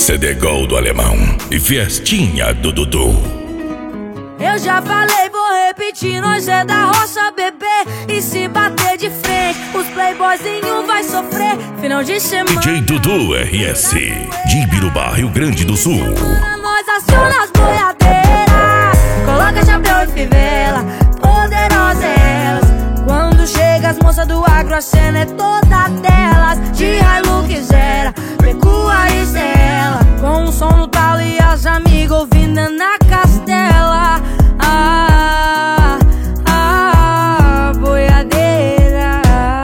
CD Gol do Alemão e Fiestinha do Dudu. Eu já falei, vou repetir, nós é da roça, bebê. E se bater de frente, os playboyzinhos vai sofrer. Final de semana DJ Dudu RS, de Ibirubá, Rio Grande do Sul. Nós aciona as boiadeiras, coloca chapéu e fivela, poderosas elas. Quando chega as moças do agro, a cena é toda delas. De Hilux era, pecuarista ela, com o som no talo e as amigas ouvindo na castela. Boiadeira.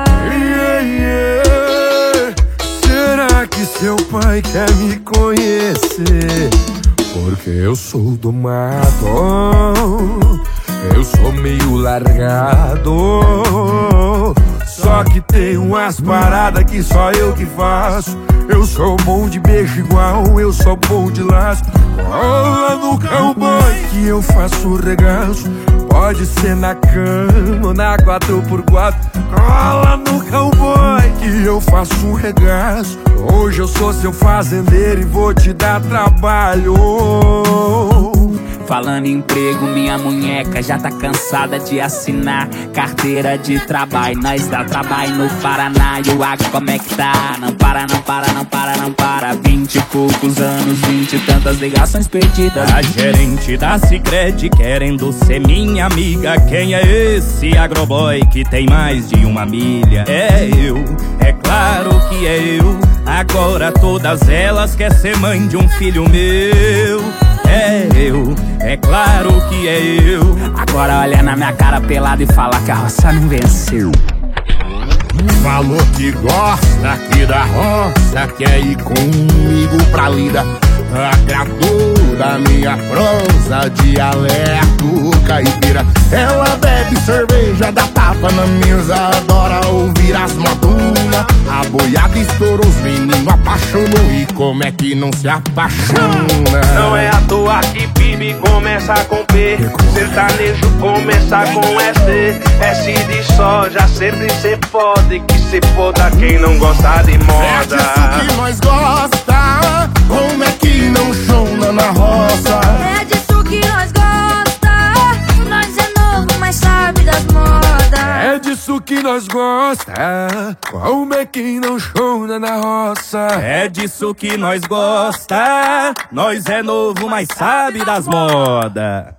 Será que seu pai quer me conhecer? Porque eu sou do mato, eu sou meio largado. Só que tem umas paradas que só eu que faço. Eu sou bom de beijo igual, eu sou bom de laço. Cola no cowboy que eu faço regaço. Pode ser na cama ou na 4x4. Cola no cowboy que eu faço um regaço. Hoje eu sou seu fazendeiro e vou te dar trabalho. Falando em emprego, minha munheca já tá cansada de assinar carteira de trabalho. Nós dá trabalho no Paraná e o agro como é que tá? Não para, não para, não para, não para. 20 e poucos anos, 20 e tantas ligações perdidas. A gerente da Sicredi querendo ser minha amiga. Quem é esse agroboy que tem mais de uma milha? É eu, é claro que é eu. Agora todas elas querem ser mãe de um filho meu. É eu, é claro que é eu. Agora olha na minha cara pelada e fala que a roça não venceu. Falou que gosta aqui da roça, quer ir comigo pra lida. Agradou da minha prosa, dialeto caipira. Ela bebe cerveja, dá tapa na mesa, adora ouvir as modulas. A boiada estourou, os meninos apaixonou. E como é que não se apaixona? Não é à toa que PIB começa com P, sertanejo começa com S. S de soja, sempre cê pode, que se foda quem não gosta de moda. É disso que nós gosta, como é que não chona na roça? É disso que nós gosta, nós é novo, mas sabe das modas. É disso que nós gosta, como é que não chona na roça? É disso que nós gosta, nós é novo, mas sabe das modas.